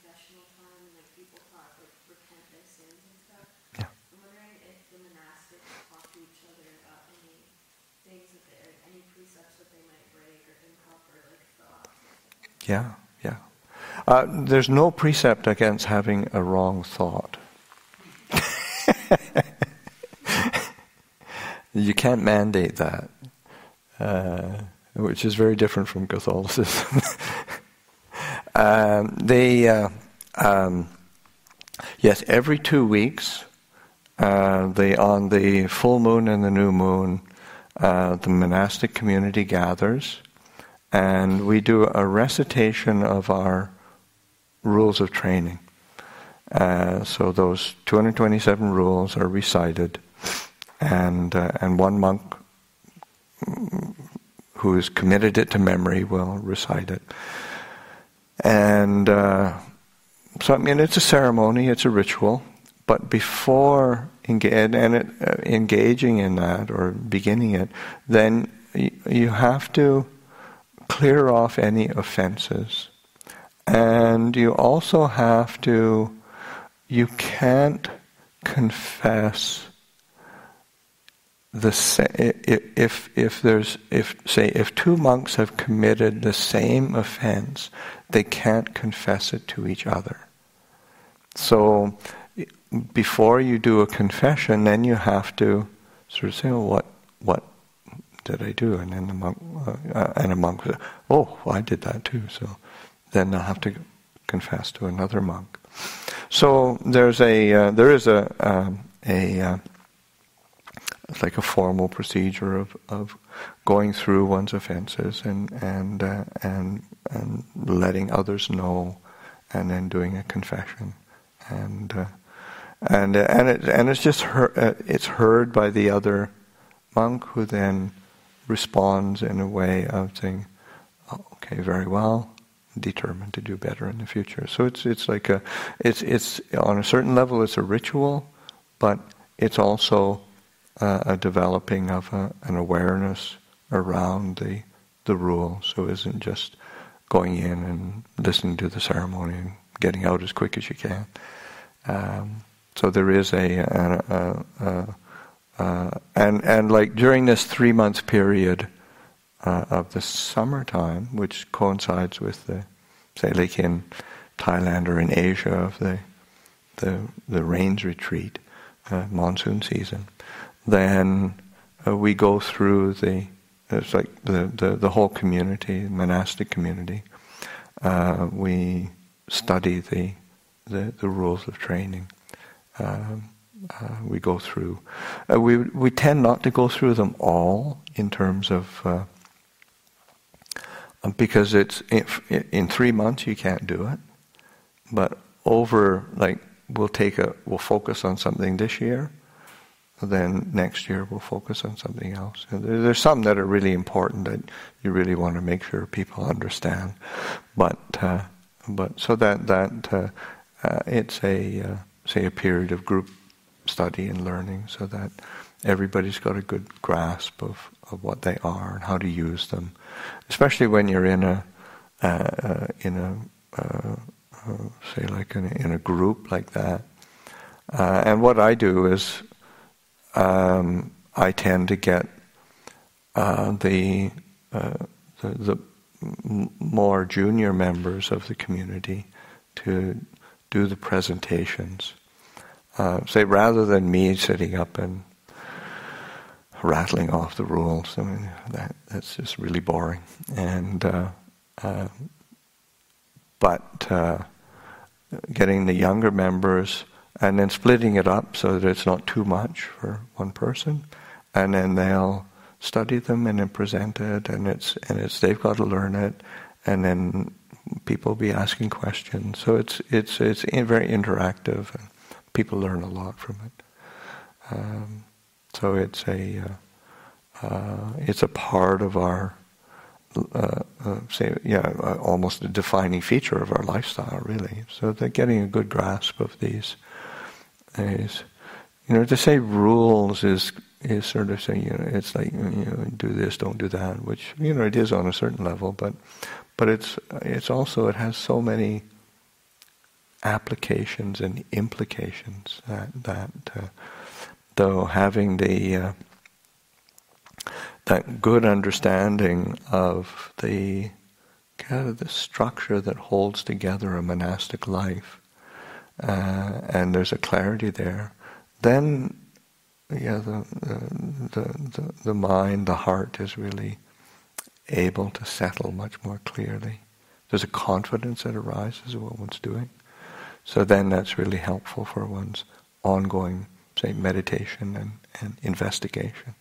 confessional time, and like people talk, like repent their sins and stuff. Yeah. I'm wondering if the monastics talk to each other about any things that any precepts that they might break or improper like thoughts. Yeah, yeah. There's no precept against having a wrong thought. You can't mandate that, which is very different from Catholicism. Yes, every 2 weeks, on the full moon and the new moon, the monastic community gathers, and we do a recitation of our rules of training. So those 227 rules are recited, and one monk who has committed it to memory will recite it. And so, I mean, it's a ceremony, it's a ritual, but before engaging in that or beginning it, then you have to clear off any offenses. And you also have to, you can't confess if two monks have committed the same offense, they can't confess it to each other. So before you do a confession, then you have to sort of say, "Oh, what did I do?" And then the monk says, "Oh, well, I did that too." So then they'll have to confess to another monk. So there is like a formal procedure of going through one's offenses and letting others know, and then doing a confession, and it's just it's heard by the other monk, who then responds in a way of saying, "Oh, okay, very well, determined to do better in the future." So it's like it's on a certain level it's a ritual, but it's also a developing of an awareness around the rules. So it isn't just going in and listening to the ceremony and getting out as quick as you can. So there is and like during this 3 month period of the summertime, which coincides with say like in Thailand or in Asia of the rains retreat, monsoon season, then we go through it's like the whole community, monastic community. We study the rules of training. We go through. We tend not to go through them all in terms of because it's in 3 months you can't do it, but over like we'll focus on something this year. Then next year we'll focus on something else. And there's some that are really important that you really want to make sure people understand. But so that it's say a period of group study and learning, so that everybody's got a good grasp of what they are and how to use them, especially when you're in a say like in a group like that. And what I do is I tend to get the more junior members of the community to do the presentations. Say rather than me sitting up and rattling off the rules. I mean that's just really boring. But getting the younger members and then splitting it up so that it's not too much for one person, and then they'll study them and then present it, and it's they've got to learn it, and then people will be asking questions. So it's very interactive, and people learn a lot from it. So it's a part of our almost a defining feature of our lifestyle, really. So that getting a good grasp of these is, to say rules is sort of saying, it's like, do this, don't do that, which, it is on a certain level, but it's also, it has so many applications and implications that though having that good understanding of the kind of the structure that holds together a monastic life, and there's a clarity there, then the mind, the heart is really able to settle much more clearly. There's a confidence that arises in what one's doing. So then that's really helpful for one's ongoing, say, meditation and investigation.